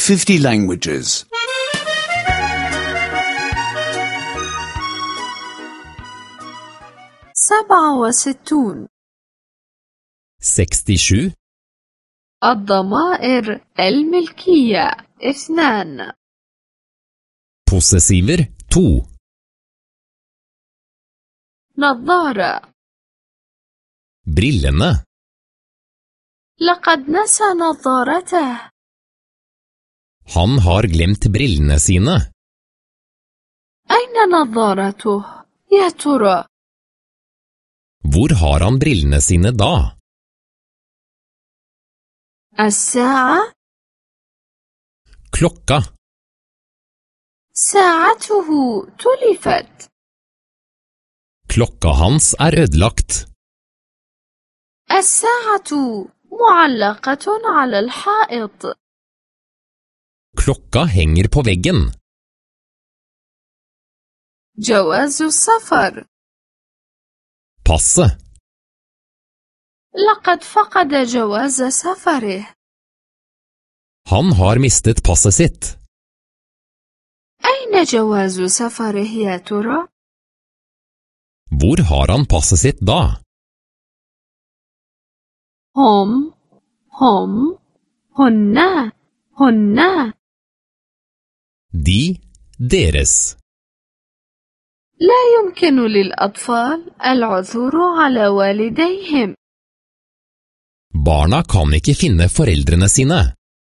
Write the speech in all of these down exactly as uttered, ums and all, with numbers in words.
fifty languages. سبعة وستون. sekstisju. الضمائر الملكية اثنان. Possessiver to. نظارة. Brillene. لقد نسى نظارته. Han har glemt brillene sine. أين نظارته يا ترى؟ Hvor har han brillene sine da? الساعة. Klokka. ساعته تلفت. Klokka hans er ødelagt. الساعة معلقة على الحائط. Klokka henger på veggen. جواز السفر. Passet. لقد فقد جواز سفره. Han har mistet passet sitt. أين جواز سفره يا ترى؟ Hvor har han passet sitt da? هم هم هن هن. De, deres. لا يمكن للأطفال العثور على والديهم. Barna kan ikke finne foreldrene sine.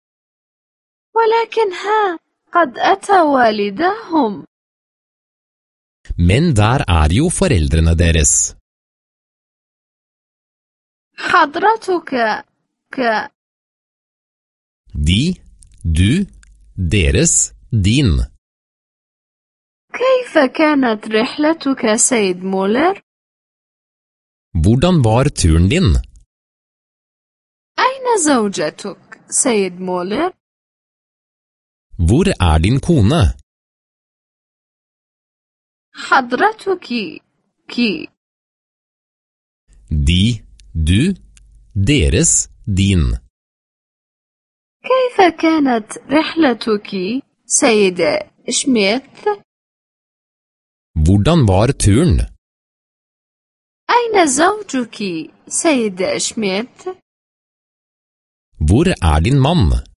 ولكن ها قد أتى والداهم. Men der er jo foreldrene deres. حضرتك ك. De, du, deres, din. كيف كانت رحلتك سيد مولر؟ Hvordan var turen din? أين زوجتك سيد مولر؟ Hvor er din kone? حضرتك كي. De, du, deres, din. كيف كانت رحلتك سيد شميث؟ Hvordan var turen? أين زوجك سيد شميث؟ Hvor er din mann?